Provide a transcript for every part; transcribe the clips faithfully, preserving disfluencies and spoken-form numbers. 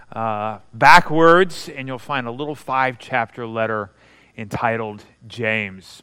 uh, backwards, and you'll find a little five-chapter letter entitled James.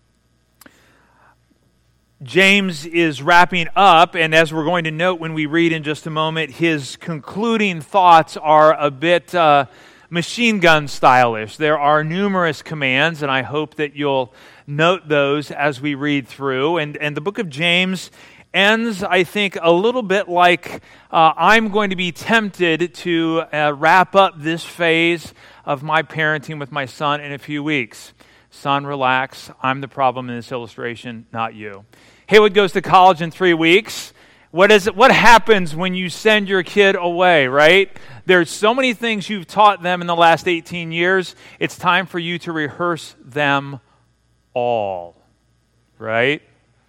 James is wrapping up, and as we're going to note when we read in just a moment, his concluding thoughts are a bit uh, machine gun stylish. There are numerous commands, and I hope that you'll note those as we read through. And, and the book of James ends, I think, a little bit like uh, I'm going to be tempted to uh, wrap up this phase of my parenting with my son in a few weeks. Son, relax. I'm the problem in this illustration, not you. Haywood goes to college in three weeks. What is it? What happens when you send your kid away, right? There's so many things you've taught them in the last eighteen years. It's time for you to rehearse them all, right?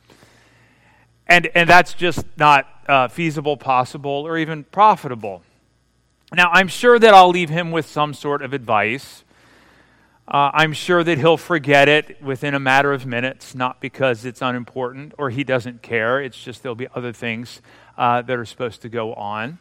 And and that's just not uh, feasible, possible, or even profitable. Now, I'm sure that I'll leave him with some sort of advice. Uh, I'm sure that he'll forget it within a matter of minutes, not because it's unimportant or he doesn't care. It's just there'll be other things uh, that are supposed to go on.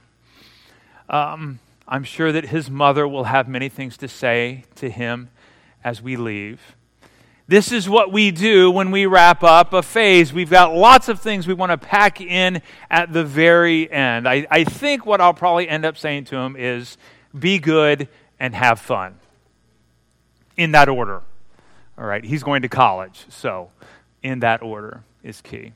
Um, I'm sure that his mother will have many things to say to him as we leave. This is what we do when we wrap up a phase. We've got lots of things we want to pack in at the very end. I, I think what I'll probably end up saying to him is, be good and have fun. In that order. All right, he's going to college, so in that order is key.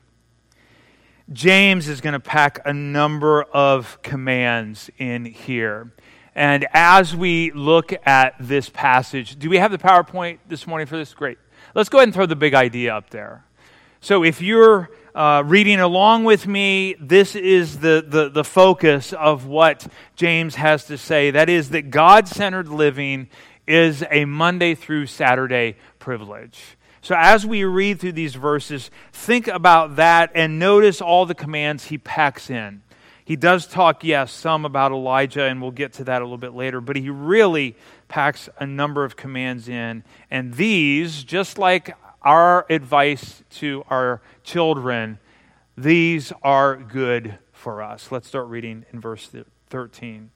James is going to pack a number of commands in here. And as we look at this passage, do we have the PowerPoint this morning for this? Great. Let's go ahead and throw the big idea up there. So if you're uh, reading along with me, this is the, the, the focus of what James has to say. That is that God-centered living is a Monday through Saturday privilege. So as we read through these verses, think about that and notice all the commands he packs in. He does talk, yes, some about Elijah, and we'll get to that a little bit later, but he really packs a number of commands in. And these, just like our advice to our children, these are good for us. Let's start reading in verse thirteen.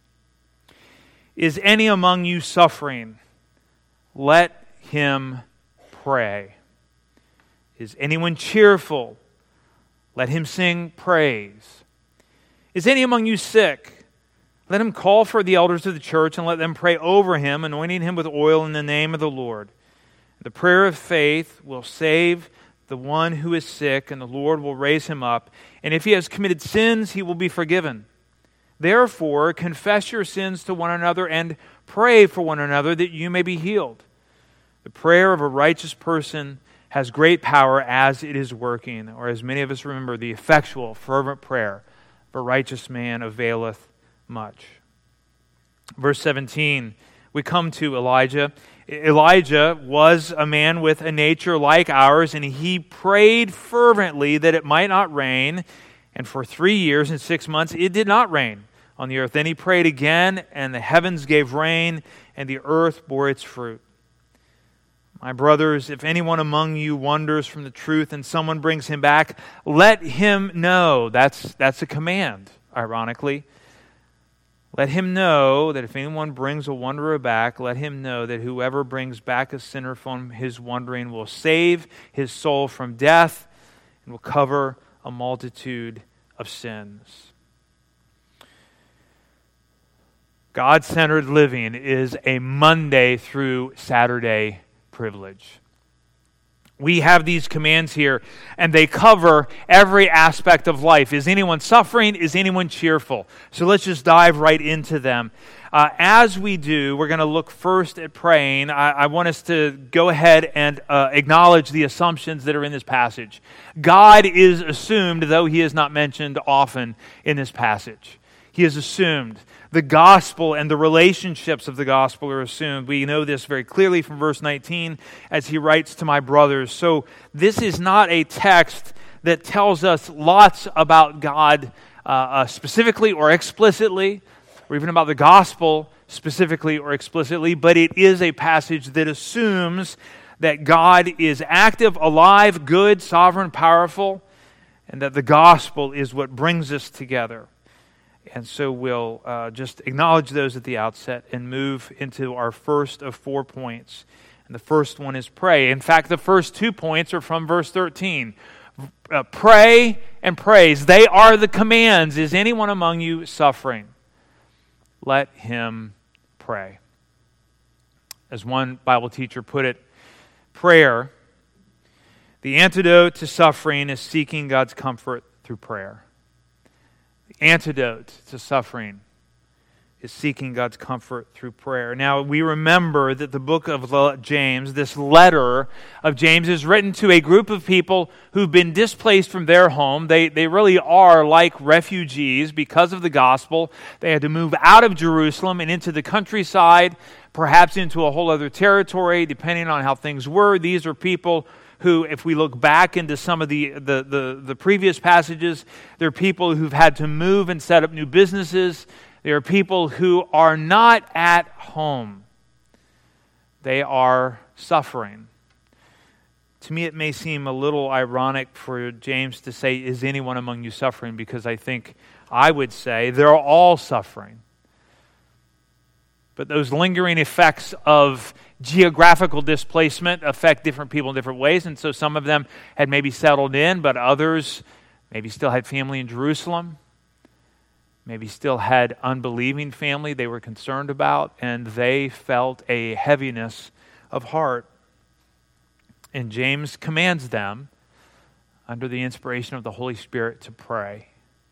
Is any among you suffering? Let him pray. Is anyone cheerful? Let him sing praise. Is any among you sick? Let him call for the elders of the church and let them pray over him, anointing him with oil in the name of the Lord. The prayer of faith will save the one who is sick, and the Lord will raise him up. And if he has committed sins, he will be forgiven. Therefore, confess your sins to one another and pray for one another that you may be healed. The prayer of a righteous person has great power as it is working, or as many of us remember, the effectual, fervent prayer of a righteous man availeth much. Verse seventeen, we come to Elijah. Elijah was a man with a nature like ours, and he prayed fervently that it might not rain. And for three years and six months, it did not rain on the earth. Then he prayed again, and the heavens gave rain, and the earth bore its fruit. My brothers, if anyone among you wanders from the truth and someone brings him back, let him know. That's, that's a command, ironically. Let him know that if anyone brings a wanderer back, let him know that whoever brings back a sinner from his wandering will save his soul from death and will cover a multitude of sins. God-centered living is a Monday through Saturday privilege. We have these commands here, and they cover every aspect of life. Is anyone suffering? Is anyone cheerful? So let's just dive right into them. Uh, as we do, we're going to look first at praying. I, I want us to go ahead and uh, acknowledge the assumptions that are in this passage. God is assumed, though he is not mentioned often in this passage. He is assumed. The gospel and the relationships of the gospel are assumed. We know this very clearly from verse nineteen as he writes to my brothers. So this is not a text that tells us lots about God uh, uh, specifically or explicitly, or even about the gospel specifically or explicitly, but it is a passage that assumes that God is active, alive, good, sovereign, powerful, and that the gospel is what brings us together. And so we'll uh, just acknowledge those at the outset and move into our first of four points. And the first one is pray. In fact, the first two points are from verse thirteen. Uh, pray and praise. They are the commands. Is anyone among you suffering? Let him pray. As one Bible teacher put it, prayer, the antidote to suffering is seeking God's comfort through prayer. The antidote to suffering is seeking God's comfort through prayer. Now, we remember that the book of James, this letter of James, is written to a group of people who've been displaced from their home. They, they really are like refugees because of the gospel. They had to move out of Jerusalem and into the countryside, perhaps into a whole other territory, depending on how things were. These are people who, if we look back into some of the, the, the, the previous passages, they're people who've had to move and set up new businesses. They are people who are not at home. They are suffering. To me, it may seem a little ironic for James to say, is anyone among you suffering? Because I think I would say they're all suffering. But those lingering effects of geographical displacement affect different people in different ways. And so some of them had maybe settled in, but others maybe still had family in Jerusalem. Maybe still had unbelieving family they were concerned about, and they felt a heaviness of heart. And James commands them, under the inspiration of the Holy Spirit, to pray.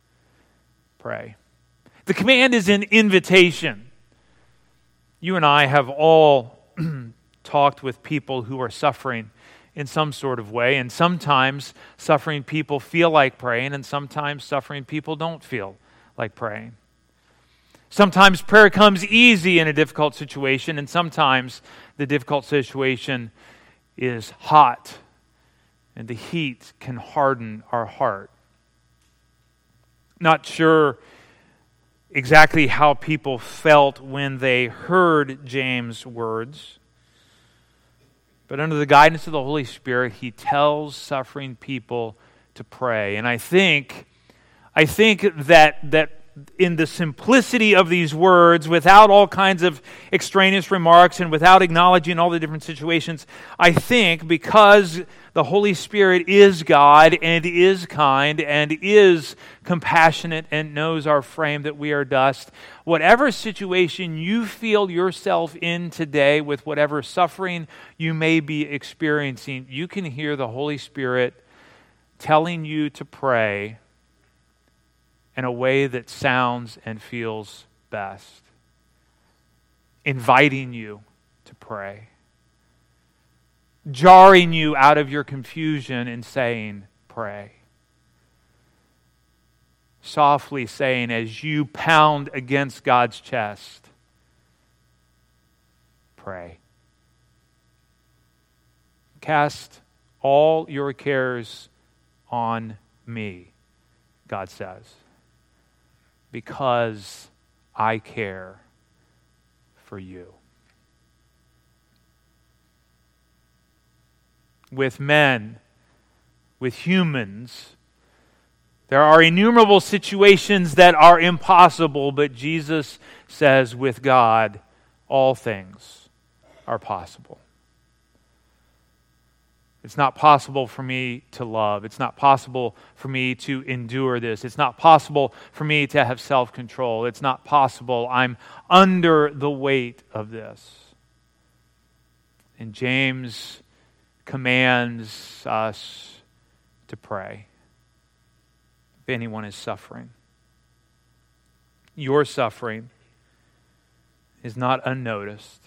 Pray. The command is an invitation. You and I have all talked with people who are suffering in some sort of way, and sometimes suffering people feel like praying, and sometimes suffering people don't feel like praying. Sometimes prayer comes easy in a difficult situation, and sometimes the difficult situation is hot, and the heat can harden our heart. Not sure exactly how people felt when they heard James' words, but under the guidance of the Holy Spirit, he tells suffering people to pray. And I think I think that that in the simplicity of these words, without all kinds of extraneous remarks and without acknowledging all the different situations, I think because the Holy Spirit is God and is kind and is compassionate and knows our frame that we are dust, whatever situation you feel yourself in today with whatever suffering you may be experiencing, you can hear the Holy Spirit telling you to pray in a way that sounds and feels best, inviting you to pray, jarring you out of your confusion and saying, pray. Softly saying as you pound against God's chest, pray. Cast all your cares on me, God says, because I care for you. With men, with humans, there are innumerable situations that are impossible, but Jesus says with God, all things are possible. It's not possible for me to love. It's not possible for me to endure this. It's not possible for me to have self-control. It's not possible. I'm under the weight of this. And James commands us to pray if anyone is suffering. Your suffering is not unnoticed.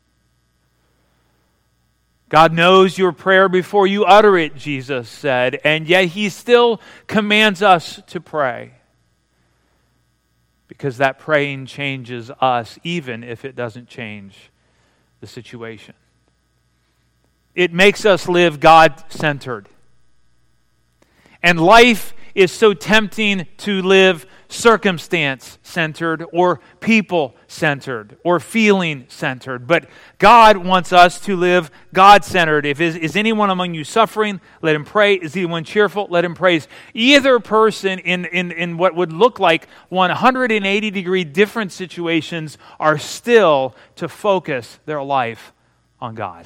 God knows your prayer before you utter it, Jesus said, and yet He still commands us to pray because that praying changes us even if it doesn't change the situation. It makes us live God-centered. And life is so tempting to live circumstance-centered or people-centered or feeling-centered. But God wants us to live God-centered. If is, is anyone among you suffering, let him pray. Is anyone cheerful? Let him praise. Either person in, in, in what would look like one hundred eighty degree different situations are still to focus their life on God.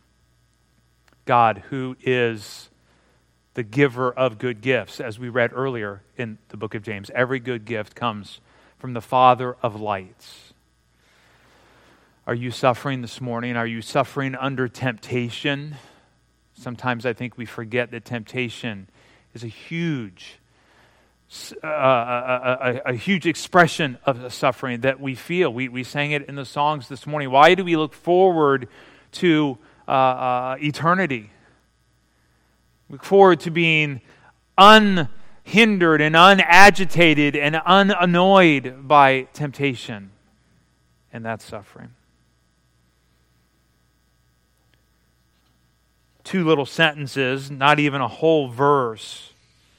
God, who is the giver of good gifts, as we read earlier in the book of James. Every good gift comes from the Father of lights. Are you suffering this morning? Are you suffering under temptation? Sometimes I think we forget that temptation is a huge, uh, a, a, a huge expression of suffering that we feel. We, we sang it in the songs this morning. Why do we look forward to uh, uh, eternity? Look forward to being unhindered and unagitated and unannoyed by temptation. And that's suffering. Two little sentences, not even a whole verse,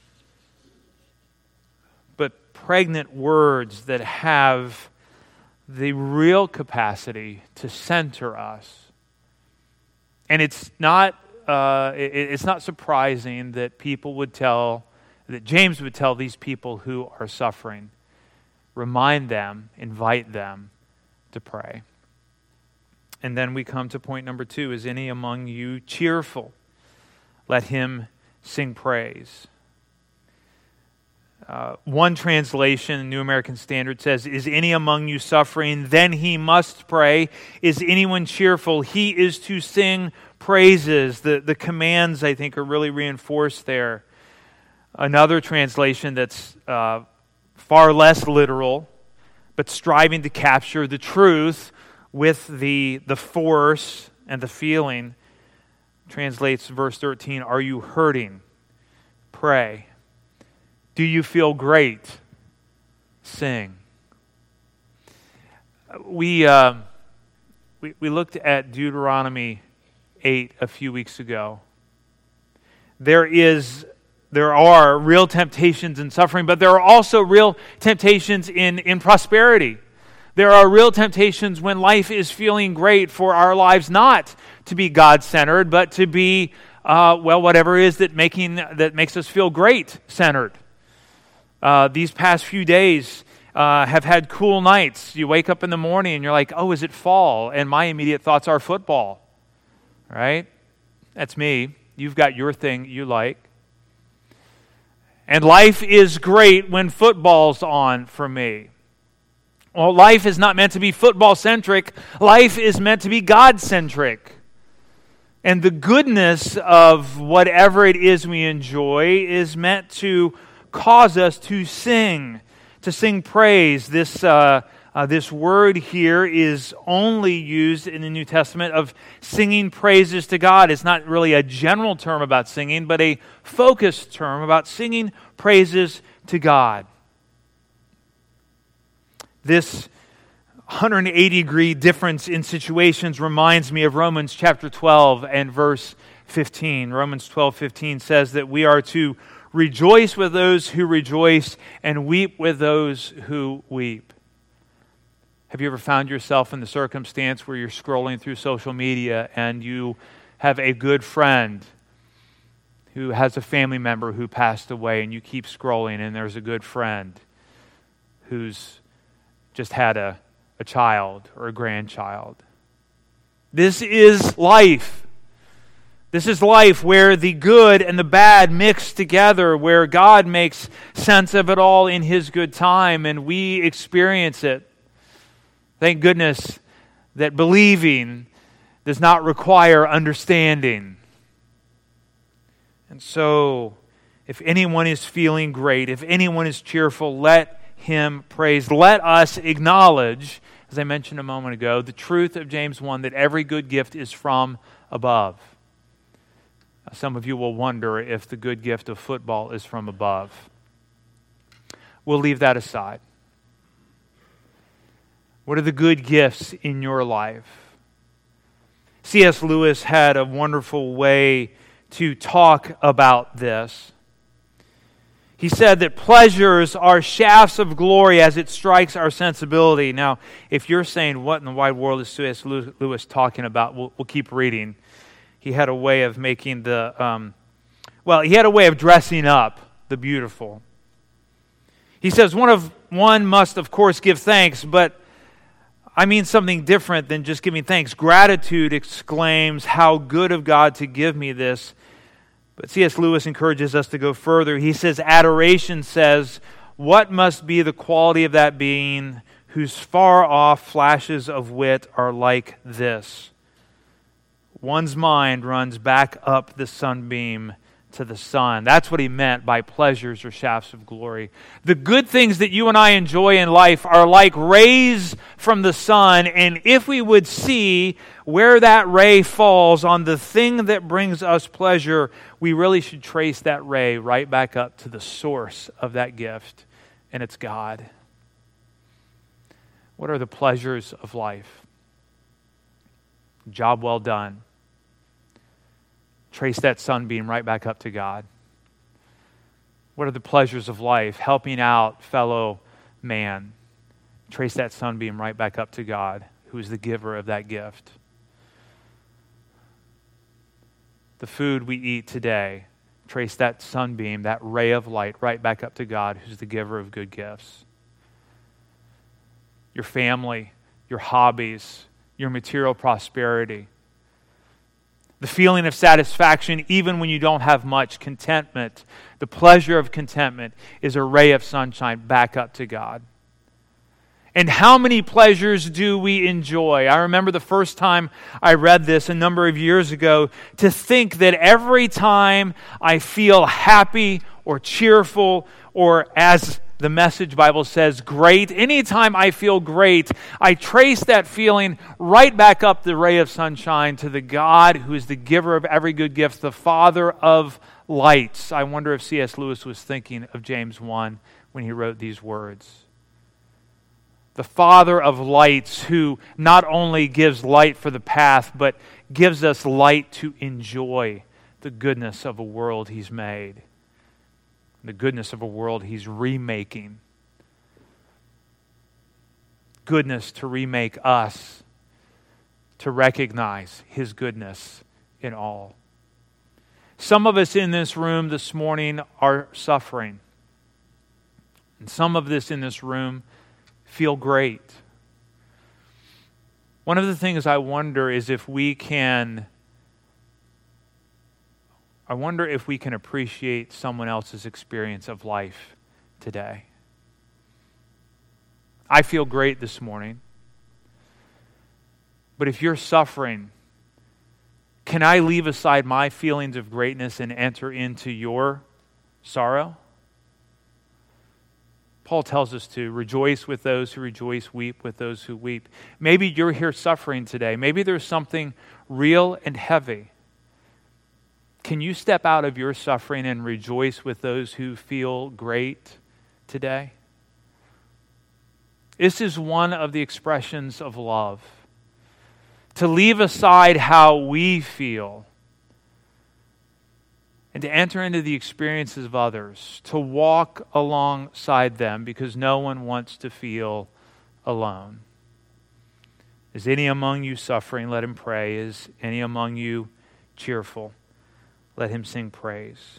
but pregnant words that have the real capacity to center us. And it's not Uh, it, it's not surprising that people would tell, that James would tell these people who are suffering, remind them, invite them to pray. And then we come to point number two. Is any among you cheerful? Let him sing praise. Uh, one translation, New American Standard, says, is any among you suffering? Then he must pray. Is anyone cheerful? He is to sing praises. The, the commands, I think, are really reinforced there. Another translation that's uh, far less literal, but striving to capture the truth with the, the force and the feeling, translates verse thirteen, are you hurting? Pray. Do you feel great? Sing. We, uh, we, we looked at Deuteronomy eight a few weeks ago. There is, there are real temptations in suffering, but there are also real temptations in, in prosperity. There are real temptations when life is feeling great for our lives not to be God-centered, but to be, uh, well, whatever it is that making that makes us feel great-centered. Uh, these past few days uh, have had cool nights. You wake up in the morning and you're like, oh, is it fall? And my immediate thoughts are football. Right? That's me. You've got your thing you like. And life is great when football's on for me. Well, life is not meant to be football-centric. Life is meant to be God-centric. And the goodness of whatever it is we enjoy is meant to cause us to sing, to sing praise. This uh, uh, this word here is only used in the New Testament of singing praises to God. It's not really a general term about singing, but a focused term about singing praises to God. This one hundred eighty degree difference in situations reminds me of Romans chapter twelve and verse fifteen. Romans twelve fifteen says that we are to rejoice with those who rejoice and weep with those who weep. Have you ever found yourself in the circumstance where you're scrolling through social media and you have a good friend who has a family member who passed away, and you keep scrolling and there's a good friend who's just had a, a child or a grandchild? This is life. This is life where the good and the bad mix together, where God makes sense of it all in His good time, and we experience it. Thank goodness that believing does not require understanding. And so, if anyone is feeling great, if anyone is cheerful, let him praise. Let us acknowledge, as I mentioned a moment ago, the truth of James one, that every good gift is from above. Some of you will wonder if the good gift of football is from above. We'll leave that aside. What are the good gifts in your life? C S Lewis had a wonderful way to talk about this. He He said that pleasures are shafts of glory as it strikes our sensibility. Now, if you're saying, what in the wide world is C S. Lewis talking about? We'll, we'll keep reading. He had a way of making the, um, well, he had a way of dressing up the beautiful. He says, one of one must, of course, give thanks, but I mean something different than just giving thanks. Gratitude exclaims, how good of God to give me this. But C S. Lewis encourages us to go further. He says, adoration says, what must be the quality of that being whose far-off flashes of wit are like this? One's mind runs back up the sunbeam to the sun. That's what he meant by pleasures or shafts of glory. The good things that you and I enjoy in life are like rays from the sun, and if we would see where that ray falls on the thing that brings us pleasure, we really should trace that ray right back up to the source of that gift, and it's God. What are the pleasures of life? Job well done. Trace that sunbeam right back up to God. What are the pleasures of life? Helping out fellow man. Trace that sunbeam right back up to God, who is the giver of that gift. The food we eat today, trace that sunbeam, that ray of light, right back up to God, who's the giver of good gifts. Your family, your hobbies, your material prosperity, the feeling of satisfaction even when you don't have much, contentment, the pleasure of contentment is a ray of sunshine back up to God. And how many pleasures do we enjoy? I remember the first time I read this a number of years ago, to think that every time I feel happy or cheerful, or as the Message Bible says, great, anytime I feel great, I trace that feeling right back up the ray of sunshine to the God who is the giver of every good gift, the Father of lights. I wonder if C S. Lewis was thinking of James one when he wrote these words. The Father of lights, who not only gives light for the path, but gives us light to enjoy the goodness of a world He's made, the goodness of a world He's remaking, goodness to remake us, to recognize His goodness in all. Some of us in this room this morning are suffering, and some of us in this room feel great. One of the things I wonder is if we can, I wonder if we can appreciate someone else's experience of life today. I feel great this morning, but if you're suffering, can I leave aside my feelings of greatness and enter into your sorrow? Paul tells us to rejoice with those who rejoice, weep with those who weep. Maybe you're here suffering today. Maybe there's something real and heavy. Can you step out of your suffering and rejoice with those who feel great today? This is one of the expressions of love. To leave aside how we feel and to enter into the experiences of others, to walk alongside them because no one wants to feel alone. Is any among you suffering? Let him pray. Is any among you cheerful? Let him sing praise.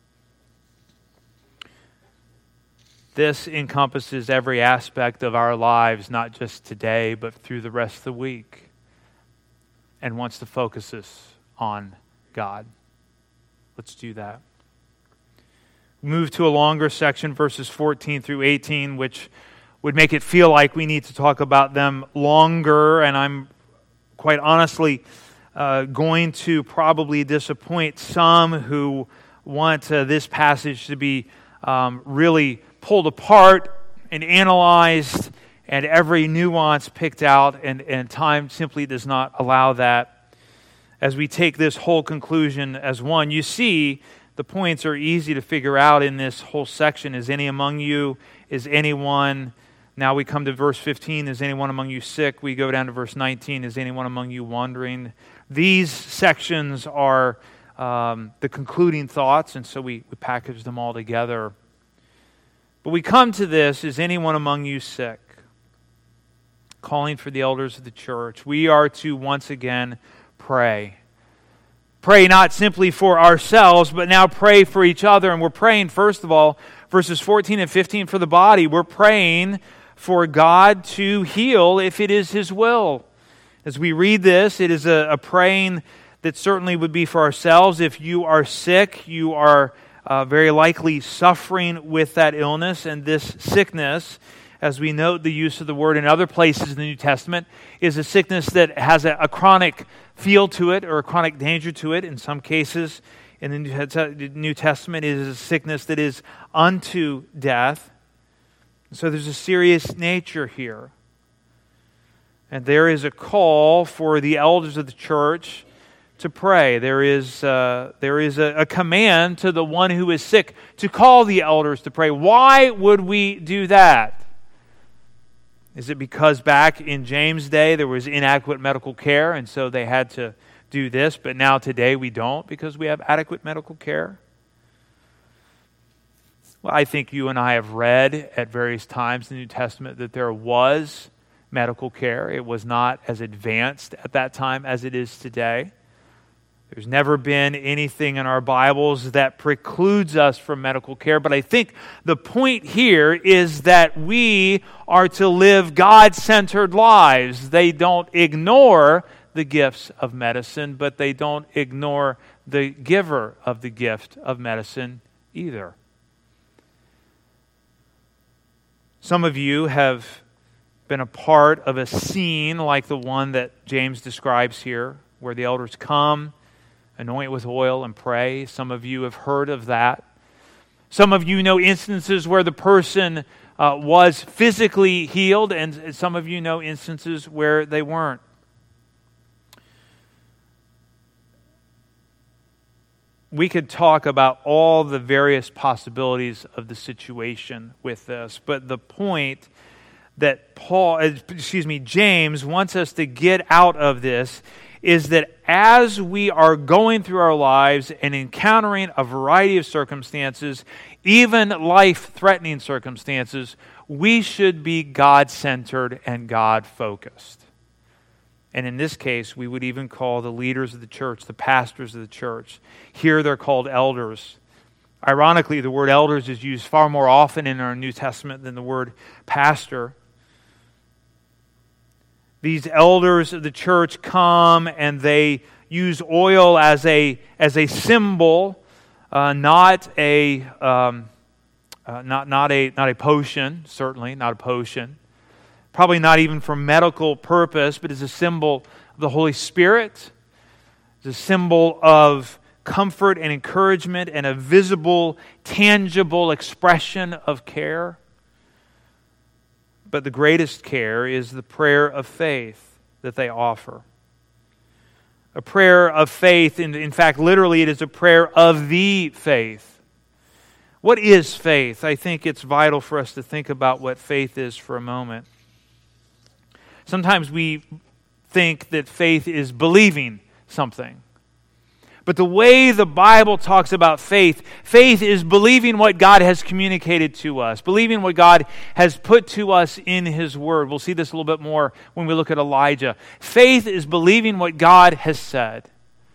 This encompasses every aspect of our lives, not just today, but through the rest of the week, and wants to focus us on God. Let's do that. Move to a longer section, verses fourteen through eighteen, which would make it feel like we need to talk about them longer, and I'm quite honestly uh, going to probably disappoint some who want uh, this passage to be um, really pulled apart and analyzed and every nuance picked out, and, and time simply does not allow that. As we take this whole conclusion as one, you see the points are easy to figure out in this whole section. Is any among you? Is anyone? Now we come to verse fifteen. Is anyone among you sick? We go down to verse nineteen. Is anyone among you wandering? These sections are um, the concluding thoughts, and so we, we package them all together. But we come to this, is anyone among you sick? Calling for the elders of the church. We are to once again pray. Pray not simply for ourselves, but now pray for each other. And we're praying, first of all, verses fourteen and fifteen for the body. We're praying for God to heal if it is His will. As we read this, it is a, a praying that certainly would be for ourselves. If you are sick, you are uh, very likely suffering with that illness, and this sickness, as we note the use of the word in other places in the New Testament, is a sickness that has a, a chronic feel to it or a chronic danger to it. In some cases, in the New Testament, it is a sickness that is unto death. So there's a serious nature here. And there is a call for the elders of the church to pray. There is, uh, there is a, a command to the one who is sick to call the elders to pray. Why would we do that? Is it because back in James' day there was inadequate medical care and so they had to do this, but now today we don't because we have adequate medical care? Well, I think you and I have read at various times in the New Testament that there was medical care. It was not as advanced at that time as it is today. There's never been anything in our Bibles that precludes us from medical care, but I think the point here is that we are to live God-centered lives. They don't ignore the gifts of medicine, but they don't ignore the giver of the gift of medicine either. Some of you have been a part of a scene like the one that James describes here, where the elders come, anoint with oil, and pray. Some of you have heard of that. Some of you know instances where the person uh, was physically healed, and some of you know instances where they weren't. We could talk about all the various possibilities of the situation with this, but the point that Paul, excuse me, James wants us to get out of this is that as we are going through our lives and encountering a variety of circumstances, even life-threatening circumstances, we should be God-centered and God-focused. And in this case, we would even call the leaders of the church, the pastors of the church. Here they're called elders. Ironically, the word elders is used far more often in our New Testament than the word pastor. These elders of the church come and they use oil as a as a symbol, uh, not a um, uh, not not a not a potion. Certainly not a potion. Probably not even for medical purpose, but as a symbol of the Holy Spirit. It's a symbol of comfort and encouragement and a visible, tangible expression of care. But the greatest care is the prayer of faith that they offer. A prayer of faith, in, in fact, literally it is a prayer of the faith. What is faith? I think it's vital for us to think about what faith is for a moment. Sometimes we think that faith is believing something. But the way the Bible talks about faith, faith is believing what God has communicated to us, believing what God has put to us in His Word. We'll see this a little bit more when we look at Elijah. Faith is believing what God has said.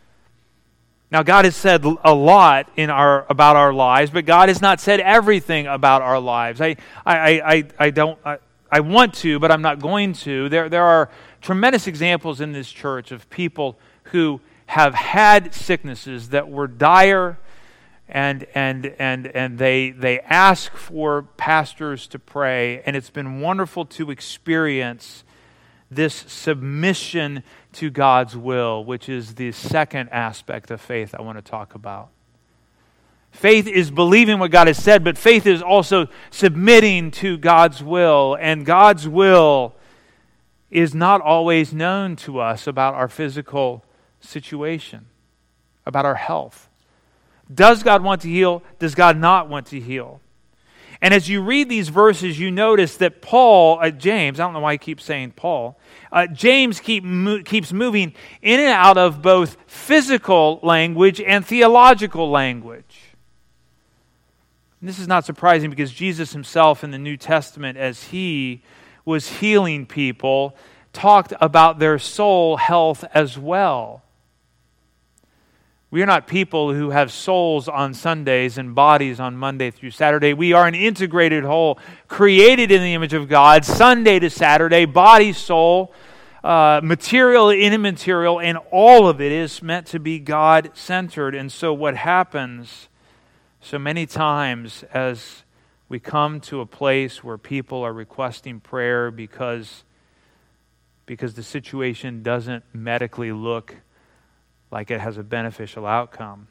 Now, God has said a lot in our about our lives, but God has not said everything about our lives. I, I, I, I don't. I, I want to, but I'm not going to. There, there are tremendous examples in this church of people who have had sicknesses that were dire, and and and and they they ask for pastors to pray, and it's been wonderful to experience this submission to God's will, which is the second aspect of faith I want to talk about. Faith is believing what God has said, but faith is also submitting to God's will, and God's will is not always known to us about our physical situation, about our health. Does God want to heal? Does God not want to heal? And as you read these verses, you notice that Paul, uh, James, I don't know why I keep saying Paul, uh, James keep mo- keeps moving in and out of both physical language and theological language. And this is not surprising because Jesus himself in the New Testament, as he was healing people, talked about their soul health as well. We are not people who have souls on Sundays and bodies on Monday through Saturday. We are an integrated whole, created in the image of God, Sunday to Saturday, body, soul, uh, material, immaterial, and all of it is meant to be God-centered. And so what happens so many times as we come to a place where people are requesting prayer because, because the situation doesn't medically look like it has a beneficial outcome,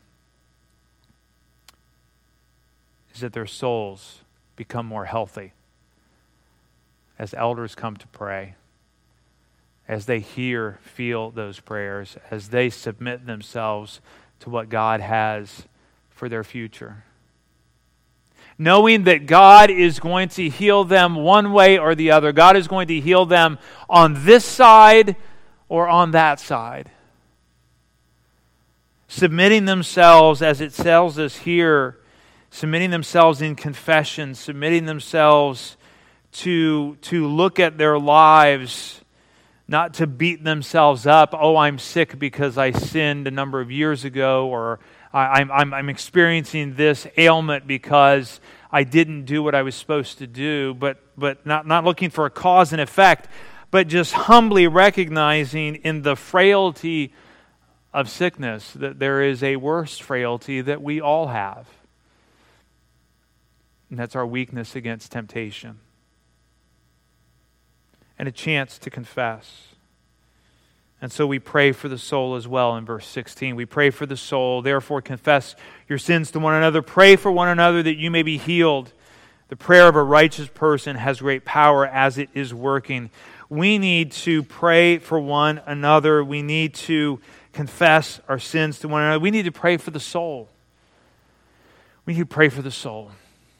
is that their souls become more healthy as elders come to pray, as they hear, feel those prayers, as they submit themselves to what God has for their future. Knowing that God is going to heal them one way or the other. God is going to heal them on this side or on that side. Submitting themselves, as it tells us here, submitting themselves in confession, submitting themselves to, to look at their lives, not to beat themselves up. Oh, I'm sick because I sinned a number of years ago, or I, I'm, I'm, I'm experiencing this ailment because I didn't do what I was supposed to do, but, but not, not looking for a cause and effect, but just humbly recognizing in the frailty of sickness that there is a worse frailty that we all have. And that's our weakness against temptation. And a chance to confess. And so we pray for the soul as well in verse sixteen. We pray for the soul, therefore confess your sins to one another. Pray for one another that you may be healed. The prayer of a righteous person has great power as it is working. We need to pray for one another. We need to confess our sins to one another. We need to pray for the soul. We need to pray for the soul.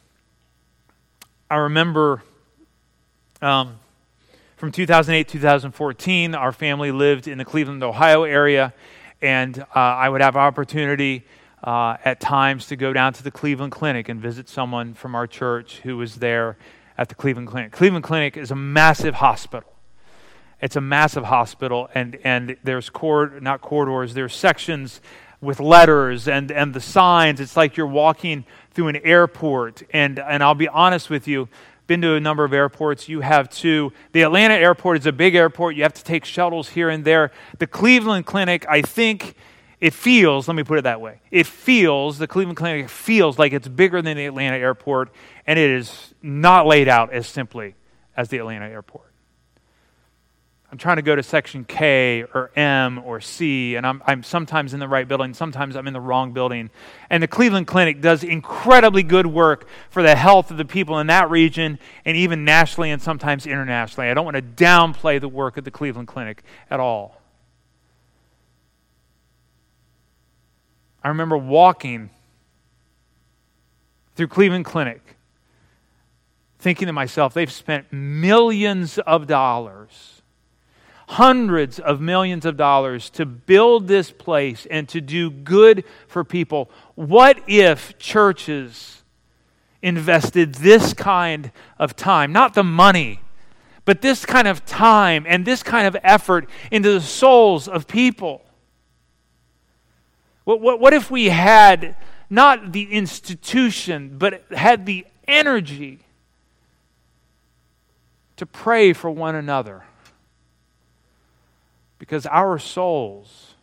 I remember um, from two thousand eight to two thousand fourteen, our family lived in the Cleveland, Ohio area, and uh, I would have opportunity uh, at times to go down to the Cleveland Clinic and visit someone from our church who was there at the Cleveland Clinic. Cleveland Clinic is a massive hospital. It's a massive hospital, and, and there's cord, not corridors, there's sections with letters and, and the signs. It's like you're walking through an airport. And, and I'll be honest with you, been to a number of airports. You have to, the Atlanta airport is a big airport. You have to take shuttles here and there. The Cleveland Clinic, I think it feels, let me put it that way, it feels, the Cleveland Clinic feels like it's bigger than the Atlanta airport, and it is not laid out as simply as the Atlanta airport. I'm trying to go to section K or M or C, and I'm, I'm sometimes in the right building, sometimes I'm in the wrong building. And the Cleveland Clinic does incredibly good work for the health of the people in that region, and even nationally and sometimes internationally. I don't want to downplay the work of the Cleveland Clinic at all. I remember walking through Cleveland Clinic, thinking to myself, they've spent millions of dollars, hundreds of millions of dollars to build this place and to do good for people. What if churches invested this kind of time, not the money, but this kind of time and this kind of effort into the souls of people? What, what, what if we had not the institution, but had the energy to pray for one another? Because our souls,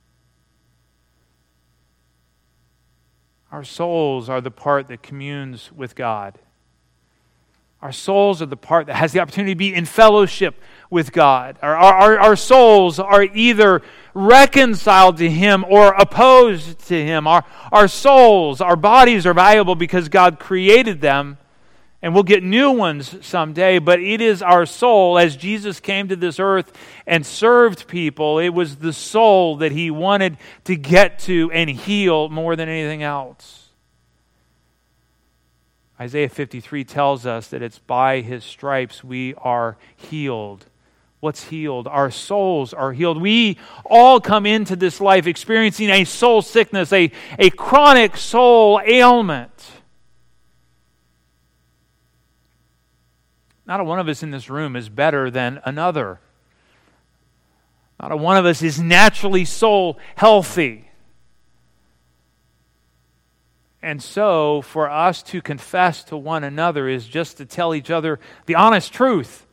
our souls are the part that communes with God. Our souls are the part that has the opportunity to be in fellowship with God. Our, our, our souls are either reconciled to Him or opposed to Him. Our, our souls, our bodies are valuable because God created them, and we'll get new ones someday, but it is our soul. As Jesus came to this earth and served people, it was the soul that He wanted to get to and heal more than anything else. Isaiah fifty-three tells us that it's by His stripes we are healed. What's healed? Our souls are healed. We all come into this life experiencing a soul sickness, a, a chronic soul ailment. Not a one of us in this room is better than another. Not a one of us is naturally soul healthy. And so, for us to confess to one another is just to tell each other the honest truth.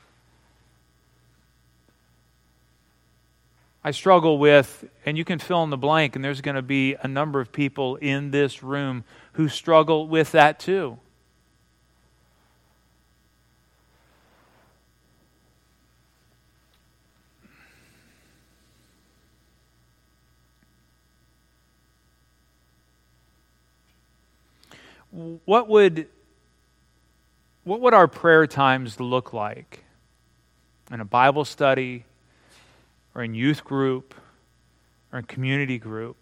I struggle with, and you can fill in the blank, and there's going to be a number of people in this room who struggle with that too. What would what would our prayer times look like in a Bible study or in youth group or in community group?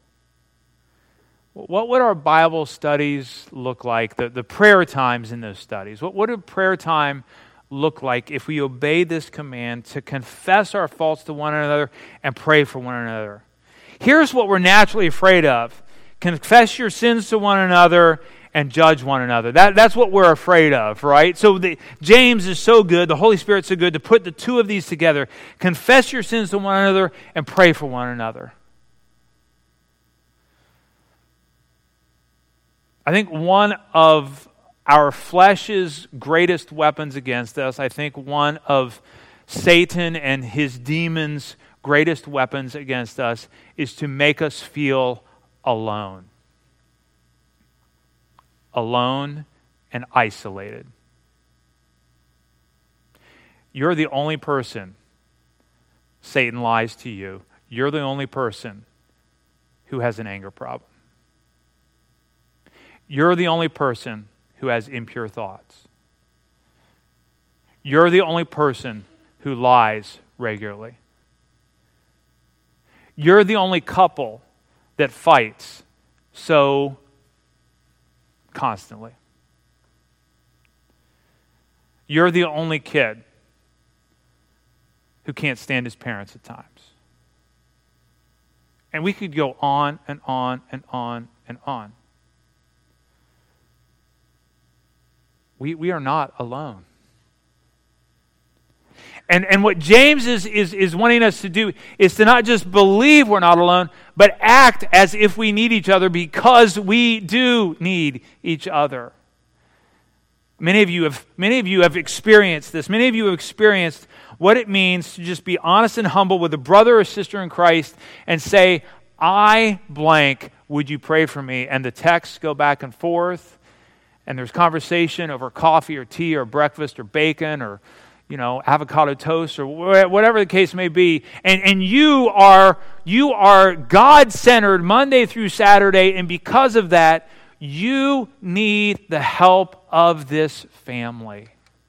What would our Bible studies look like, the, the prayer times in those studies? What would a prayer time look like if we obey this command to confess our faults to one another and pray for one another? Here's what we're naturally afraid of. Confess your sins to one another and judge one another. That, that's what we're afraid of, right? So the, James is so good, the Holy Spirit's so good to put the two of these together. Confess your sins to one another and pray for one another. I think one of our flesh's greatest weapons against us, I think one of Satan and his demons' greatest weapons against us is to make us feel alone. Alone and isolated. You're the only person Satan lies to you. You're the only person who has an anger problem. You're the only person who has impure thoughts. You're the only person who lies regularly. You're the only couple that fights so constantly. You're the only kid who can't stand his parents at times. And we could go on and on and on and on. We, we are not alone. And, and what James is, is, is wanting us to do is to not just believe we're not alone, but act as if we need each other, because we do need each other. Many of you have, many of you have experienced this. Many of you have experienced what it means to just be honest and humble with a brother or sister in Christ and say, I blank, would you pray for me? And the texts go back and forth, and there's conversation over coffee or tea or breakfast or bacon or, you know, avocado toast or whatever the case may be. And, and you are, you are God-centered Monday through Saturday, and because of that, you need the help of this family.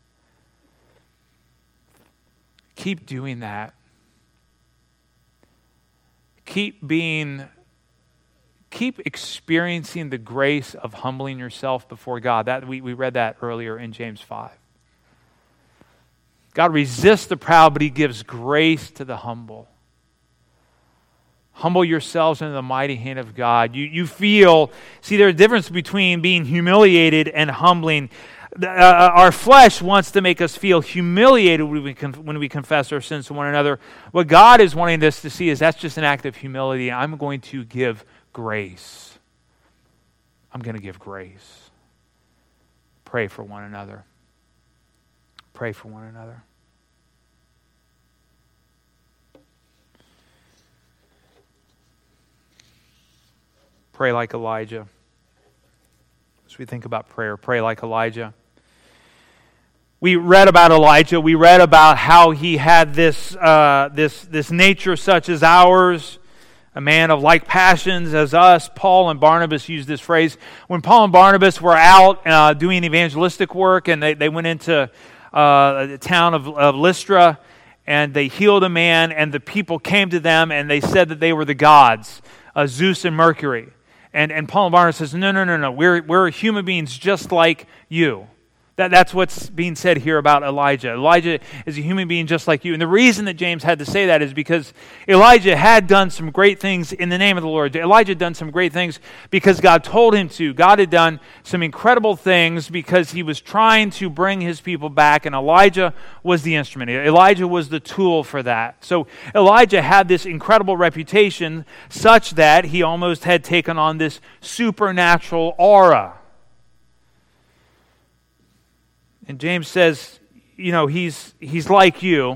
Keep doing that. Keep being, keep experiencing the grace of humbling yourself before God. That we, we read that earlier in James five. God resists the proud, but He gives grace to the humble. Humble yourselves under the mighty hand of God. You, you feel, see, there's a difference between being humiliated and humbling. Uh, our flesh wants to make us feel humiliated when we, conf- when we confess our sins to one another. What God is wanting us to see is that's just an act of humility. I'm going to give grace. I'm going to give grace. Pray for one another. Pray for one another. Pray like Elijah. As we think about prayer, pray like Elijah. We read about Elijah. We read about how he had this, uh, this, this nature such as ours, a man of like passions as us. Paul and Barnabas used this phrase. When Paul and Barnabas were out uh, doing evangelistic work, and they, they went into uh, the town of, of Lystra, and they healed a man, and the people came to them, and they said that they were the gods, uh, Zeus and Mercury. And, and Paul and Barnabas says, no, no, no, no, we're, we're human beings just like you. That, that's what's being said here about Elijah. Elijah is a human being just like you. And the reason that James had to say that is because Elijah had done some great things in the name of the Lord. Elijah had done some great things because God told him to. God had done some incredible things because he was trying to bring his people back, and Elijah was the instrument. Elijah was the tool for that. So Elijah had this incredible reputation such that he almost had taken on this supernatural aura. And James says, you know, he's he's like you.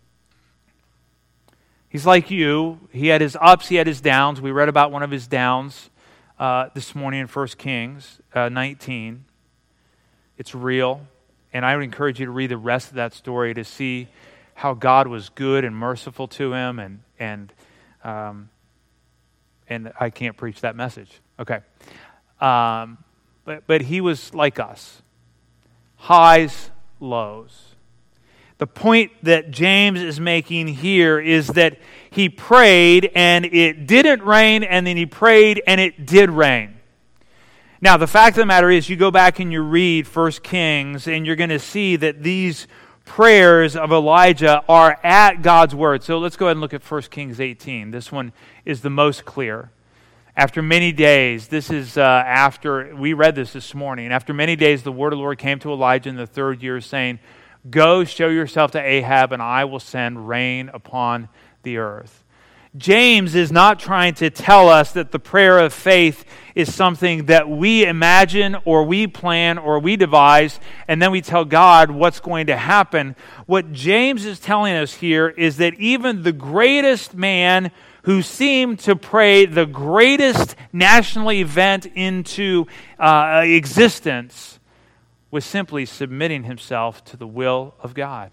He's like you. He had his ups, he had his downs. We read about one of his downs uh, this morning in First Kings uh, nineteen. It's real. And I would encourage you to read the rest of that story to see how God was good and merciful to him. And and um, and I can't preach that message. Okay. Um, but but he was like us. Highs, lows. The point that James is making here is that he prayed and it didn't rain, and then he prayed and it did rain. Now, the fact of the matter is, you go back and you read First Kings, and you're going to see that these prayers of Elijah are at God's word. So let's go ahead and look at First Kings eighteen. This one is the most clear. After many days, this is uh, after, we read this this morning. After many days, the word of the Lord came to Elijah in the third year, saying, "Go, show yourself to Ahab, and I will send rain upon the earth." James is not trying to tell us that the prayer of faith is something that we imagine or we plan or we devise, and then we tell God what's going to happen. What James is telling us here is that even the greatest man who seemed to pray the greatest national event into uh, existence was simply submitting himself to the will of God.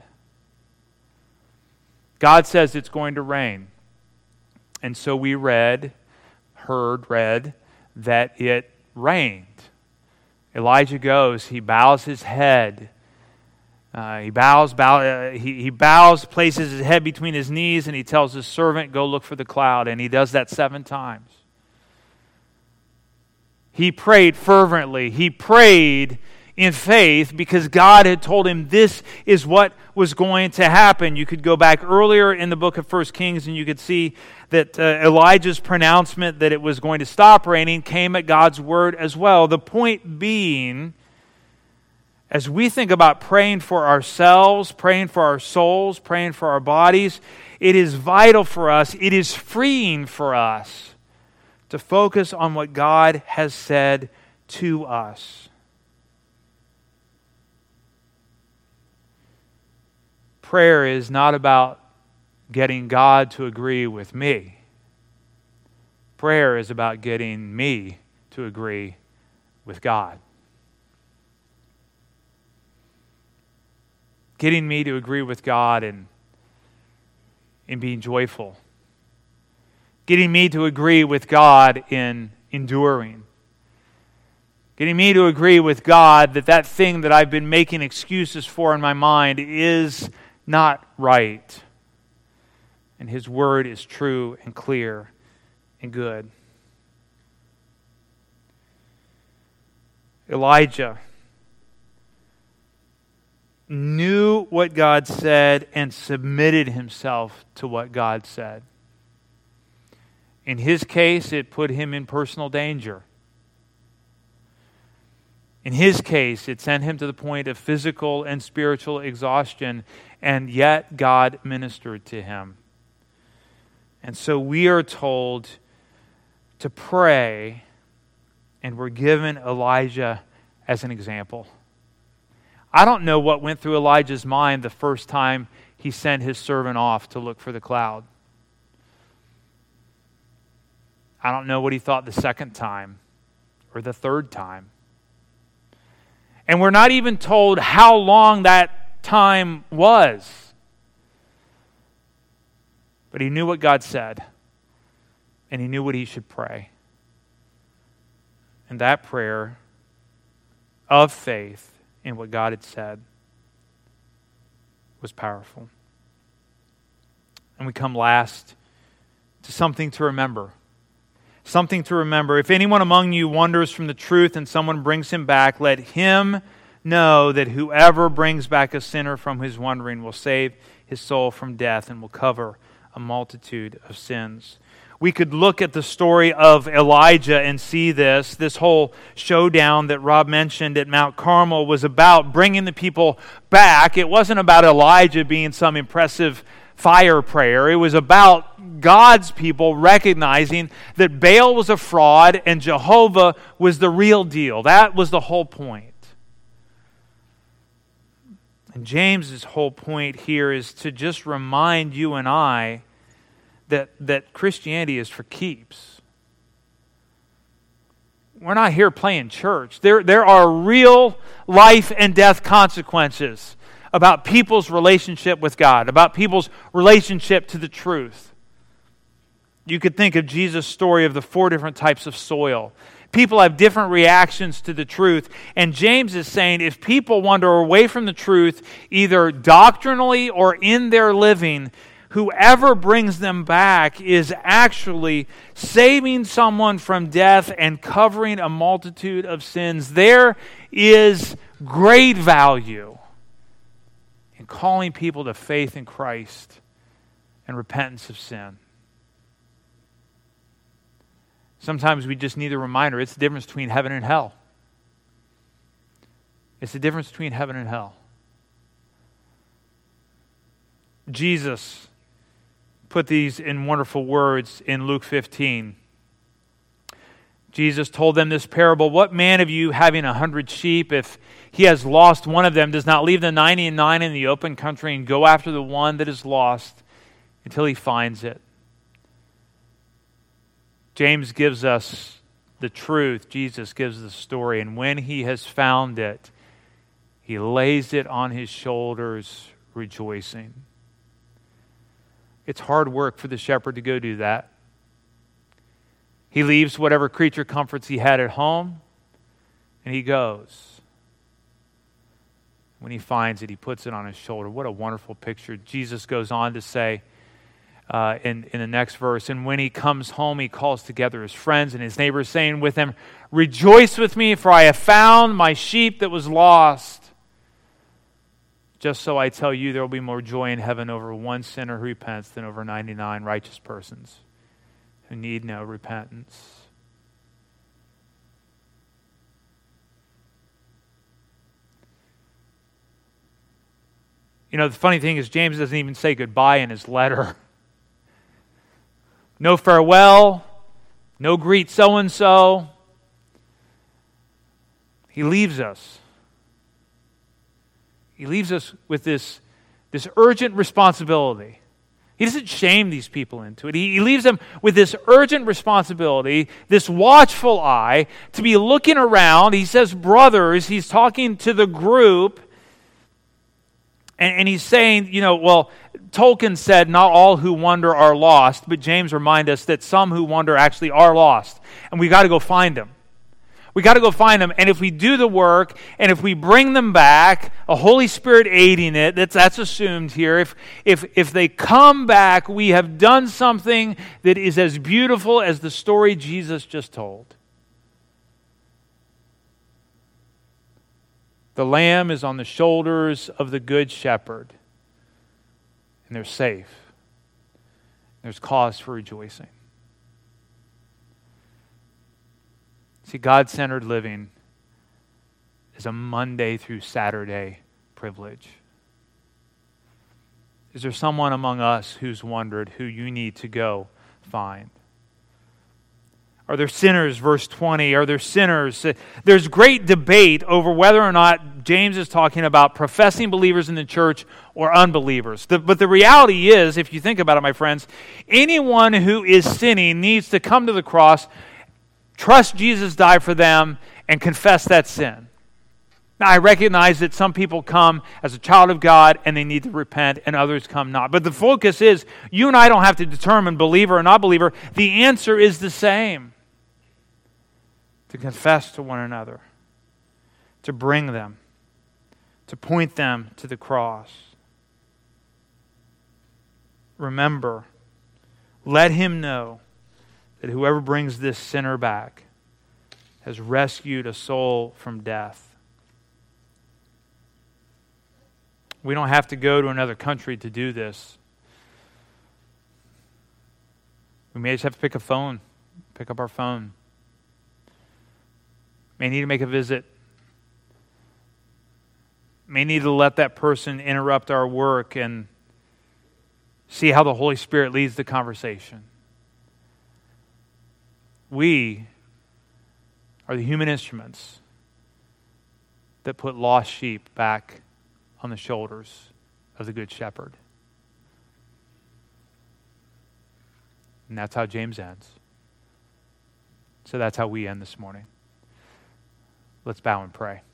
God says it's going to rain. And so we read, heard, read, that it rained. Elijah goes, he bows his head. Uh, he bows, bow, uh, he, he bows, places his head between his knees, and he tells his servant, "Go look for the cloud." And he does that seven times. He prayed fervently. He prayed in faith because God had told him this is what was going to happen. You could go back earlier in the book of First Kings and you could see that uh, Elijah's pronouncement that it was going to stop raining came at God's word as well. The point being, as we think about praying for ourselves, praying for our souls, praying for our bodies, it is vital for us, it is freeing for us to focus on what God has said to us. Prayer is not about getting God to agree with me. Prayer is about getting me to agree with God. Getting me to agree with God and in being joyful. Getting me to agree with God in enduring. Getting me to agree with God that that thing that I've been making excuses for in my mind is not right. And His word is true and clear and good. Elijah knew what God said and submitted himself to what God said. In his case, it put him in personal danger. In his case, it sent him to the point of physical and spiritual exhaustion, and yet God ministered to him. And so we are told to pray, and we're given Elijah as an example. I don't know what went through Elijah's mind the first time he sent his servant off to look for the cloud. I don't know what he thought the second time or the third time. And we're not even told how long that time was. But he knew what God said, and he knew what he should pray. And that prayer of faith in what God had said was powerful. And we come last to something to remember. Something to remember. If anyone among you wanders from the truth and someone brings him back, let him know that whoever brings back a sinner from his wandering will save his soul from death and will cover a multitude of sins. We could look at the story of Elijah and see this. This whole showdown that Rob mentioned at Mount Carmel was about bringing the people back. It wasn't about Elijah being some impressive fire prayer. It was about God's people recognizing that Baal was a fraud and Jehovah was the real deal. That was the whole point. And James's whole point here is to just remind you and I that, that Christianity is for keeps. We're not here playing church. There, there are real life and death consequences about people's relationship with God, about people's relationship to the truth. You could think of Jesus' story of the four different types of soil. People have different reactions to the truth. And James is saying if people wander away from the truth, either doctrinally or in their living, whoever brings them back is actually saving someone from death and covering a multitude of sins. There is great value in calling people to faith in Christ and repentance of sin. Sometimes we just need a reminder. It's the difference between heaven and hell. It's the difference between heaven and hell. Jesus put these in wonderful words in Luke fifteen. Jesus told them this parable. What man of you, having a hundred sheep, if he has lost one of them, does not leave the ninety and nine in the open country and go after the one that is lost until he finds it? James gives us the truth. Jesus gives the story. And when he has found it, he lays it on his shoulders, rejoicing. It's hard work for the shepherd to go do that. He leaves whatever creature comforts he had at home, and he goes. When he finds it, he puts it on his shoulder. What a wonderful picture. Jesus goes on to say uh, in, in the next verse, and when he comes home, he calls together his friends and his neighbors, saying with them, rejoice with me, for I have found my sheep that was lost. Just so I tell you, there will be more joy in heaven over one sinner who repents than over ninety-nine righteous persons who need no repentance. You know, the funny thing is James doesn't even say goodbye in his letter. No farewell, no greet so-and-so. He leaves us. He leaves us with this, this urgent responsibility. He doesn't shame these people into it. He, he leaves them with this urgent responsibility, this watchful eye, to be looking around. He says, brothers, he's talking to the group, and, and he's saying, you know, well, Tolkien said not all who wander are lost, but James reminds us that some who wander actually are lost, and we've got to go find them. We got to go find them, and if we do the work, and if we bring them back, a Holy Spirit aiding it, that's, that's assumed here, if, if, if they come back, we have done something that is as beautiful as the story Jesus just told. The lamb is on the shoulders of the good shepherd, and they're safe. There's cause for rejoicing. See, God-centered living is a Monday through Saturday privilege. Is there someone among us who's wondered who you need to go find? Are there sinners, verse twenty? Are there sinners? There's great debate over whether or not James is talking about professing believers in the church or unbelievers. The, but the reality is, if you think about it, my friends, anyone who is sinning needs to come to the cross, trust Jesus died for them, and confess that sin. Now, I recognize that some people come as a child of God and they need to repent, and others come not. But the focus is, you and I don't have to determine believer or not believer. The answer is the same. To confess to one another. To bring them. To point them to the cross. Remember, let him know that whoever brings this sinner back has rescued a soul from death. We don't have to go to another country to do this. We may just have to pick a phone, pick up our phone. May need to make a visit. May need to let that person interrupt our work and see how the Holy Spirit leads the conversation. We are the human instruments that put lost sheep back on the shoulders of the Good Shepherd. And that's how James ends. So that's how we end this morning. Let's bow and pray.